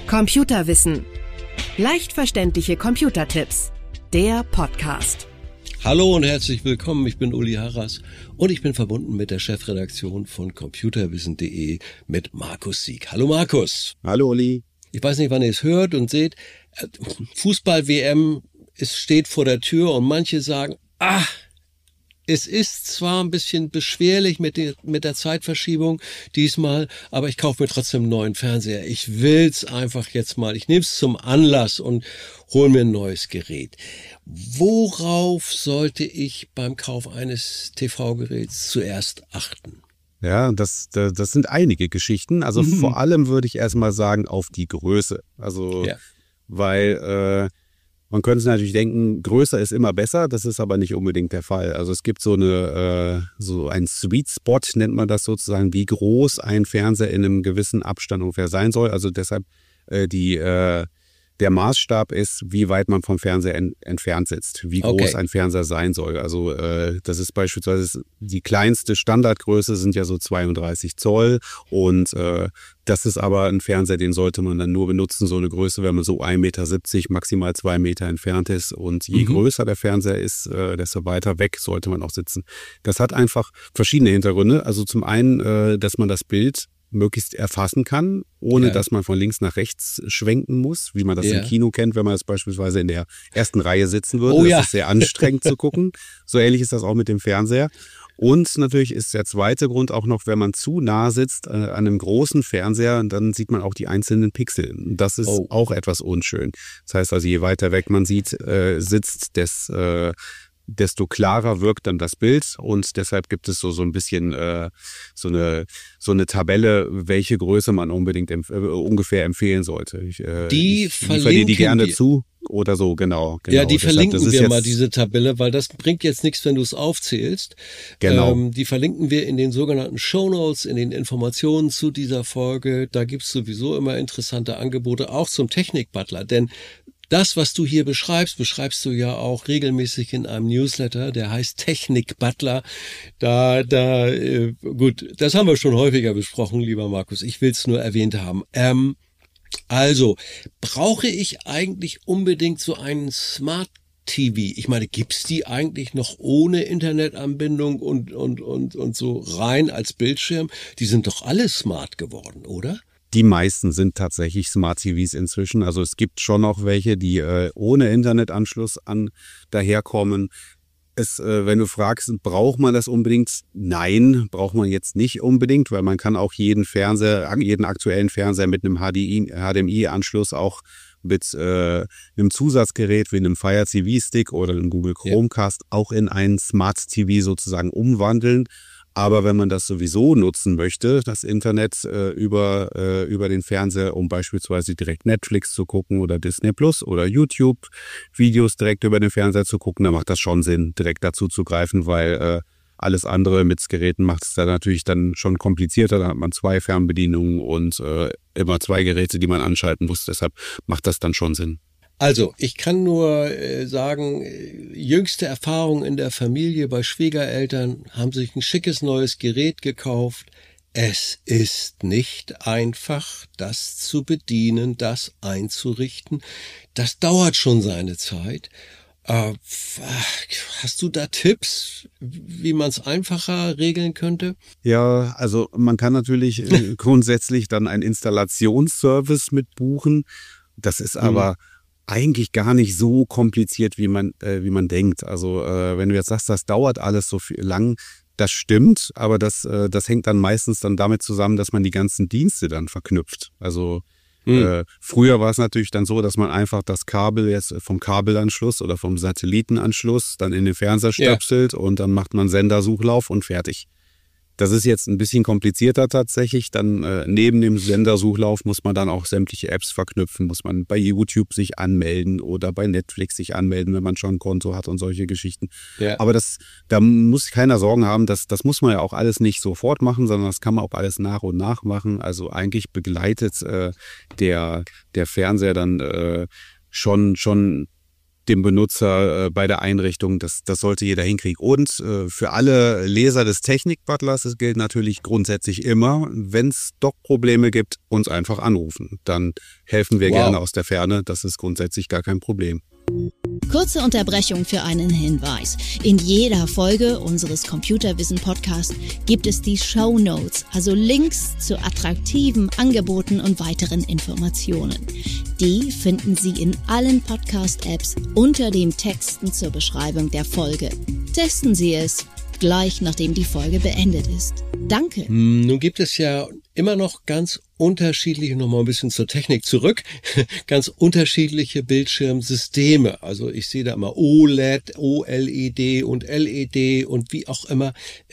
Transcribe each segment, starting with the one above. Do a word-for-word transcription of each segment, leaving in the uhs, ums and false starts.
Computerwissen. Leicht verständliche Computertipps. Der Podcast. Hallo und herzlich willkommen, ich bin Uli Harras und ich bin verbunden mit der Chefredaktion von computerwissen punkt de mit Markus Sieg. Hallo Markus. Hallo Uli. Ich weiß nicht, wann ihr es hört und seht, Fußball-W M, es steht vor der Tür und manche sagen, ah, es ist zwar ein bisschen beschwerlich mit der, mit der Zeitverschiebung diesmal, aber ich kaufe mir trotzdem einen neuen Fernseher. Ich will's einfach jetzt mal. Ich nehme es zum Anlass und hole mir ein neues Gerät. Worauf sollte ich beim Kauf eines T V-Geräts zuerst achten? Ja, das, das sind einige Geschichten. Also mhm. vor allem würde ich erstmal sagen, auf die Größe. Also, ja. weil... Äh, Man könnte sich natürlich denken, größer ist immer besser, das ist aber nicht unbedingt der Fall. Also es gibt so eine äh, so ein Sweet Spot, nennt man das sozusagen, wie groß ein Fernseher in einem gewissen Abstand ungefähr sein soll. Also deshalb äh, die äh, der Maßstab ist, wie weit man vom Fernseher en- entfernt sitzt, wie groß okay. ein Fernseher sein soll. Also äh, das ist beispielsweise die kleinste Standardgröße sind ja so zweiunddreißig Zoll und äh, das ist aber ein Fernseher, den sollte man dann nur benutzen, so eine Größe, wenn man so ein Meter siebzig, maximal zwei Meter entfernt ist. Und je mhm. größer der Fernseher ist, äh, desto weiter weg sollte man auch sitzen. Das hat einfach verschiedene Hintergründe. Also zum einen, äh, dass man das Bild möglichst erfassen kann, ohne ja. dass man von links nach rechts schwenken muss, wie man das ja. im Kino kennt, wenn man jetzt beispielsweise in der ersten Reihe sitzen würde. Oh, das ja. ist sehr anstrengend zu gucken. So ähnlich ist das auch mit dem Fernseher. Und natürlich ist der zweite Grund auch noch, wenn man zu nah sitzt äh, an einem großen Fernseher, dann sieht man auch die einzelnen Pixel. Das ist oh. auch etwas unschön. Das heißt also, je weiter weg man sieht, äh, sitzt, des, äh, desto klarer wirkt dann das Bild. Und deshalb gibt es so, so ein bisschen äh, so, eine, so eine Tabelle, welche Größe man unbedingt empf- äh, ungefähr empfehlen sollte. Ich, äh, die ich verlinken dir die gerne wir. zu. Oder so, genau. genau. Ja, die Deshalb, verlinken wir jetzt, mal, diese Tabelle, weil das bringt jetzt nichts, wenn du es aufzählst. Genau. Ähm, die verlinken wir in den sogenannten Shownotes, in den Informationen zu dieser Folge. Da gibt's sowieso immer interessante Angebote, auch zum Technik-Butler. Denn das, was du hier beschreibst, beschreibst du ja auch regelmäßig in einem Newsletter, der heißt Technik-Butler. Da, da, äh, gut, das haben wir schon häufiger besprochen, lieber Markus. Ich will's nur erwähnt haben. Ähm, Also, brauche ich eigentlich unbedingt so einen Smart T V? Ich meine, gibt's die eigentlich noch ohne Internetanbindung und, und, und, und so rein als Bildschirm? Die sind doch alle smart geworden, oder? Die meisten sind tatsächlich Smart T Vs inzwischen. Also es gibt schon noch welche, die äh, ohne Internetanschluss an daherkommen. Es, äh, wenn du fragst, braucht man das unbedingt? Nein, braucht man jetzt nicht unbedingt, weil man kann auch jeden Fernseher, jeden aktuellen Fernseher mit einem H D M I-Anschluss auch mit äh, einem Zusatzgerät wie einem Fire T V-Stick oder einem Google Chromecast ja. auch in einen Smart T V sozusagen umwandeln. Aber wenn man das sowieso nutzen möchte, das Internet äh, über äh, über den Fernseher, um beispielsweise direkt Netflix zu gucken oder Disney Plus oder YouTube-Videos direkt über den Fernseher zu gucken, dann macht das schon Sinn, direkt dazu zu greifen, weil äh, alles andere mit Geräten macht es dann natürlich dann schon komplizierter. Dann hat man zwei Fernbedienungen und äh, immer zwei Geräte, die man anschalten muss. Deshalb macht das dann schon Sinn. Also, ich kann nur äh, sagen, äh, jüngste Erfahrung in der Familie bei Schwiegereltern, haben sich ein schickes neues Gerät gekauft. Es ist nicht einfach, das zu bedienen, das einzurichten. Das dauert schon seine Zeit. Äh, hast du da Tipps, wie man es einfacher regeln könnte? Ja, also man kann natürlich äh, grundsätzlich dann einen Installationsservice mit buchen. Das ist aber mhm. eigentlich gar nicht so kompliziert, wie man äh, wie man denkt. Also äh, wenn du jetzt sagst, das dauert alles so viel lang, das stimmt, aber das äh, das hängt dann meistens dann damit zusammen, dass man die ganzen Dienste dann verknüpft. Also hm. äh, früher war es natürlich dann so, dass man einfach das Kabel jetzt vom Kabelanschluss oder vom Satellitenanschluss dann in den Fernseher stöpselt ja. und dann macht man Sendersuchlauf und fertig. Das ist jetzt ein bisschen komplizierter tatsächlich. Dann äh, neben dem Sendersuchlauf muss man dann auch sämtliche Apps verknüpfen, muss man bei YouTube sich anmelden oder bei Netflix sich anmelden, wenn man schon ein Konto hat und solche Geschichten. Ja. Aber das, da muss keiner Sorgen haben, das, das muss man ja auch alles nicht sofort machen, sondern das kann man auch alles nach und nach machen. Also eigentlich begleitet äh, der, der Fernseher dann äh, schon, schon dem Benutzer äh, bei der Einrichtung. Das, das sollte jeder hinkriegen. Und äh, für alle Leser des Technik-Butlers, das gilt natürlich grundsätzlich immer, wenn es doch Probleme gibt, uns einfach anrufen. Dann helfen wir wow. gerne aus der Ferne. Das ist grundsätzlich gar kein Problem. Kurze Unterbrechung für einen Hinweis. In jeder Folge unseres Computerwissen-Podcasts gibt es die Shownotes, also Links zu attraktiven Angeboten und weiteren Informationen. Die finden Sie in allen Podcast-Apps unter den Texten zur Beschreibung der Folge. Testen Sie es gleich, nachdem die Folge beendet ist. Danke. Nun gibt es ja immer noch ganz unterschiedliche, nochmal ein bisschen zur Technik zurück, ganz unterschiedliche Bildschirmsysteme. Also ich sehe da immer O L E D, O L E D und L E D und wie auch immer.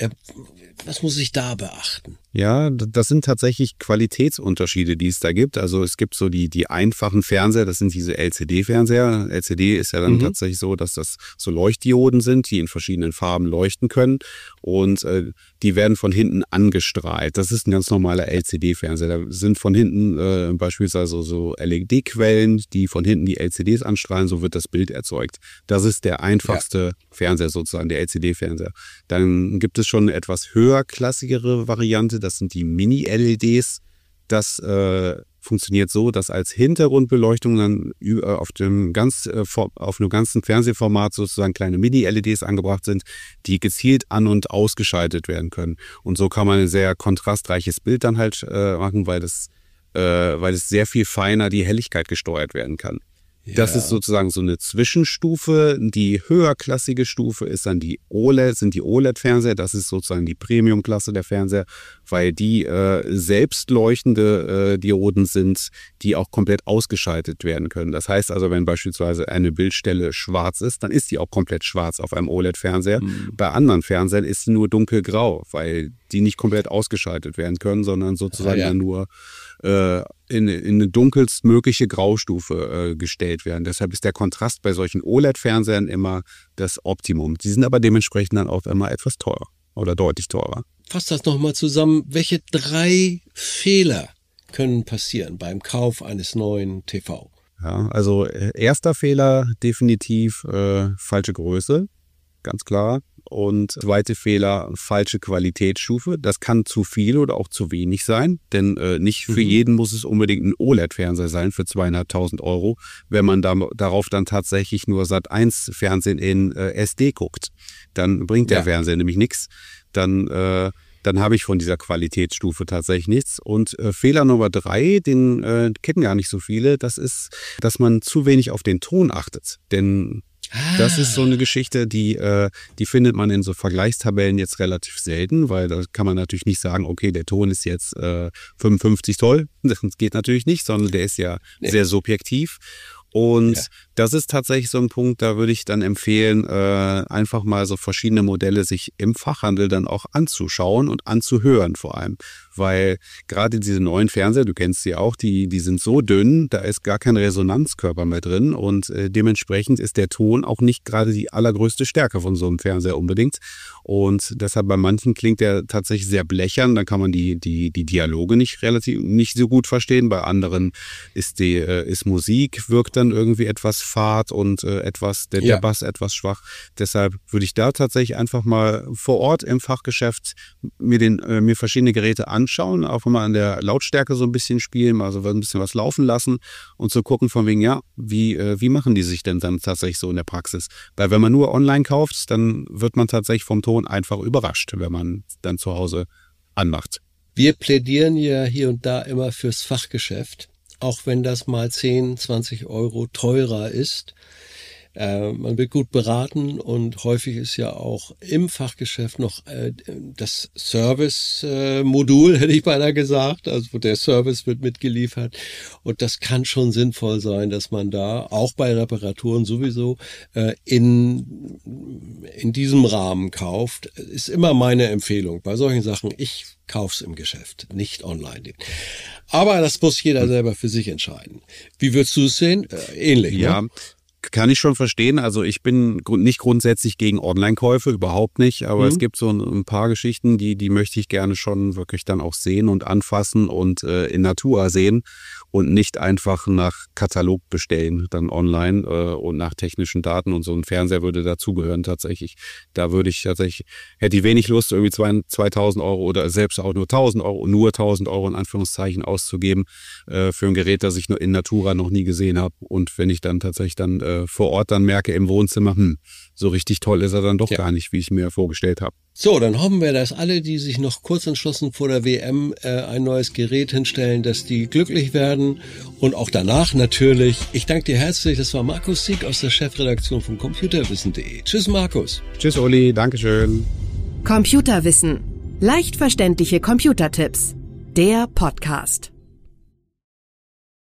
Was muss ich da beachten? Ja, das sind tatsächlich Qualitätsunterschiede, die es da gibt. Also es gibt so die, die einfachen Fernseher, das sind diese L C D-Fernseher. L C D ist ja dann mhm. tatsächlich so, dass das so Leuchtdioden sind, die in verschiedenen Farben leuchten können. Und äh, die werden von hinten angestrahlt. Das ist ein ganz normaler L C D-Fernseher. Da sind von hinten äh, beispielsweise so L E D-Quellen, die von hinten die L C Ds anstrahlen, so wird das Bild erzeugt. Das ist der einfachste ja. Fernseher sozusagen, der L C D-Fernseher. Dann gibt es schon eine etwas höherklassigere Variante, das sind die Mini-L E Ds. Das äh, funktioniert so, dass als Hintergrundbeleuchtung dann auf dem ganz auf einem ganzen Fernsehformat sozusagen kleine Mini-L E Ds angebracht sind, die gezielt an- und ausgeschaltet werden können. Und so kann man ein sehr kontrastreiches Bild dann halt äh, machen, weil das, äh, weil es sehr viel feiner die Helligkeit gesteuert werden kann. Ja. Das ist sozusagen so eine Zwischenstufe. Die höherklassige Stufe ist dann die O L E D, sind die O L E D-Fernseher. Das ist sozusagen die Premium-Klasse der Fernseher, weil die äh, selbstleuchtende äh, Dioden sind, die auch komplett ausgeschaltet werden können. Das heißt also, wenn beispielsweise eine Bildstelle schwarz ist, dann ist die auch komplett schwarz auf einem O L E D-Fernseher. Mhm. Bei anderen Fernsehern ist sie nur dunkelgrau, weil die nicht komplett ausgeschaltet werden können, sondern sozusagen ah, ja. dann nur äh, in, in eine dunkelstmögliche Graustufe äh, gestellt werden. Deshalb ist der Kontrast bei solchen O L E D-Fernsehern immer das Optimum. Die sind aber dementsprechend dann auch immer etwas teurer oder deutlich teurer. Fass das nochmal zusammen. Welche drei Fehler können passieren beim Kauf eines neuen T V? Ja, also äh, erster Fehler definitiv äh, falsche Größe, ganz klar. Und zweite Fehler, falsche Qualitätsstufe. Das kann zu viel oder auch zu wenig sein, denn äh, nicht für mhm. jeden muss es unbedingt ein O L E D-Fernseher sein für zweieinhalbtausend Euro, wenn man da, darauf dann tatsächlich nur Sat eins Fernsehen in äh, S D guckt. Dann bringt der ja. Fernseher nämlich nichts. Dann, äh, dann habe ich von dieser Qualitätsstufe tatsächlich nichts. Und äh, Fehler Nummer drei, den äh, kennen gar nicht so viele, das ist, dass man zu wenig auf den Ton achtet. Denn das ist so eine Geschichte, die, äh, die findet man in so Vergleichstabellen jetzt relativ selten, weil da kann man natürlich nicht sagen, okay, der Ton ist jetzt äh, fünfundfünfzig Zoll. Das geht natürlich nicht, sondern der ist ja nee. sehr subjektiv. Und ja. das ist tatsächlich so ein Punkt, da würde ich dann empfehlen, äh, einfach mal so verschiedene Modelle sich im Fachhandel dann auch anzuschauen und anzuhören vor allem. Weil gerade diese neuen Fernseher, du kennst sie auch, die, die sind so dünn, da ist gar kein Resonanzkörper mehr drin und äh, dementsprechend ist der Ton auch nicht gerade die allergrößte Stärke von so einem Fernseher unbedingt. Und deshalb bei manchen klingt der tatsächlich sehr blechern, dann kann man die, die, die Dialoge nicht relativ, nicht so gut verstehen. Bei anderen ist die, äh, ist Musik, wirkt dann irgendwie etwas fad und äh, etwas, der, ja. der Bass etwas schwach. Deshalb würde ich da tatsächlich einfach mal vor Ort im Fachgeschäft mir den, äh, mir verschiedene Geräte anschauen, auch mal an der Lautstärke so ein bisschen spielen, also ein bisschen was laufen lassen und zu gucken von wegen, ja, wie, äh, wie machen die sich denn dann tatsächlich so in der Praxis? Weil wenn man nur online kauft, dann wird man tatsächlich vom Ton einfach überrascht, wenn man dann zu Hause anmacht. Wir plädieren ja hier und da immer fürs Fachgeschäft, auch wenn das mal zehn, zwanzig Euro teurer ist. Äh, man wird gut beraten und häufig ist ja auch im Fachgeschäft noch äh, das Service-Modul, äh, hätte ich beinahe gesagt. Also der Service wird mitgeliefert und das kann schon sinnvoll sein, dass man da auch bei Reparaturen sowieso äh, in, in diesem Rahmen kauft. Ist immer meine Empfehlung bei solchen Sachen. Ich kauf's im Geschäft, nicht online. Aber das muss jeder selber für sich entscheiden. Wie würdest du es sehen? Äh, ähnlich, ja. ne? kann ich schon verstehen. Also ich bin nicht grundsätzlich gegen Online-Käufe, überhaupt nicht. Aber mhm. es gibt so ein paar Geschichten, die, die möchte ich gerne schon wirklich dann auch sehen und anfassen und äh, in Natura sehen und nicht einfach nach Katalog bestellen, dann online äh, und nach technischen Daten. Und so ein Fernseher würde dazugehören tatsächlich. Da würde ich tatsächlich, hätte ich wenig Lust, irgendwie zweitausend Euro oder selbst auch nur tausend Euro, nur tausend Euro in Anführungszeichen auszugeben äh, für ein Gerät, das ich nur in Natura noch nie gesehen habe. Und wenn ich dann tatsächlich dann äh, vor Ort dann merke im Wohnzimmer, hm, so richtig toll ist er dann doch ja. gar nicht, wie ich mir vorgestellt habe. So, dann hoffen wir, dass alle, die sich noch kurz entschlossen vor der W M äh, ein neues Gerät hinstellen, dass die glücklich werden und auch danach natürlich. Ich danke dir herzlich, das war Markus Sieg aus der Chefredaktion von computerwissen punkt de. Tschüss Markus. Tschüss Uli, Dankeschön. Computerwissen. Leicht verständliche Computertipps. Der Podcast.